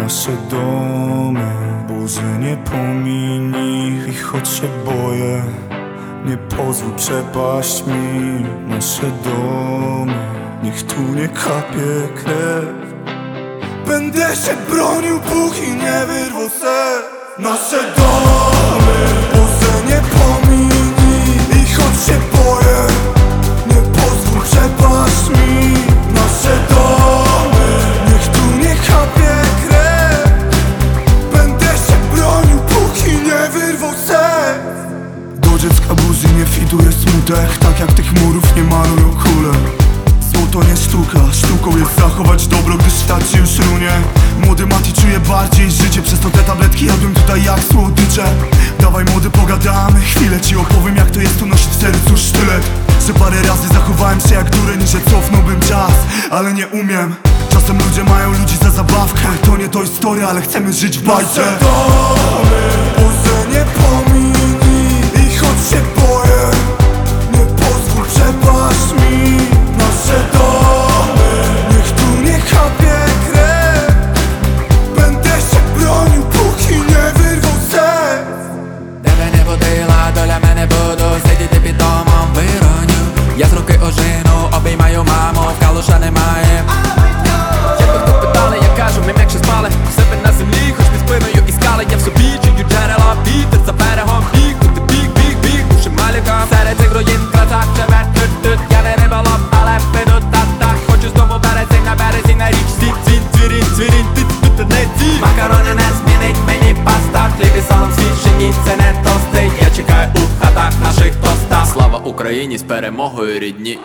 nasze domy, Boże nie pominij ich, choć się boję. Nie pozwól przepaść mi nasze domy, niech tu nie kapie krew. Będę się bronił, póki nie wyrwą serc. Nasze domy, Boże nie pominij ich, choć się boję. Nie pozwól przepaść mi nasze domy, niech tu nie kapie krew. Będę się bronił, póki nie wyrwą serc. Do dziecka burzy nie fiduje smutek, tak jak tych murów nie malują kule. Złoto nie sztuka, sztuką jest zachować dobro, gdy świat się już runie. Młody Mati czuje bardziej życie, przez to te tabletki jadłem tutaj jak słodycze. Dawaj młody, pogadamy chwilę, ci opowiem jak to jest tu nosić w sercu sztylet. Że parę razy zachowałem się jak dureń, że cofnąłbym czas, ale nie umiem. Czasem ludzie mają ludzi za zabawkę, to nie to historia, ale chcemy żyć w bajce. Nasze domy, Boże nie pominij ich, choć się boję. Nie pozwól przepaść mi nasze domy, niech tu nie kapie krew. Będę się bronił, póki nie wyrwą serc. Тебе не будила, доля мене буду сидіти під домом в іронію. Я з руки ожину, обіймаю маму, в калуша немає. Якби хто питали, я кажу, ми м'якше спали в себе на землі, хоч під спиною іскали. Я в собі чую джерела, вітер за берегом біг, тут біг, душі малюком. Серед цих руїн красак живе тут. Я не риболов, але піду та-так. Хочу з дому березень на березі на річці. Цвірінь, ти не ці. Макарони не змінить мені паста. Хліб і салом свічені, це не тости. Я чекаю у хатах наших тостах. Слава Україні, з перемогою рідні.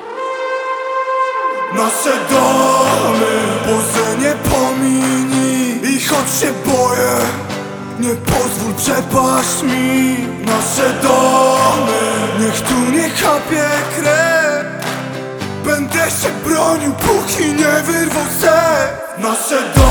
Nasze domy, Boże nie pominij ich, choć się boję. Nie pozwól przepaść mi nasze domy, niech tu nie kapie krew. Będę się bronił, póki nie wyrwą serc. Nasze domy.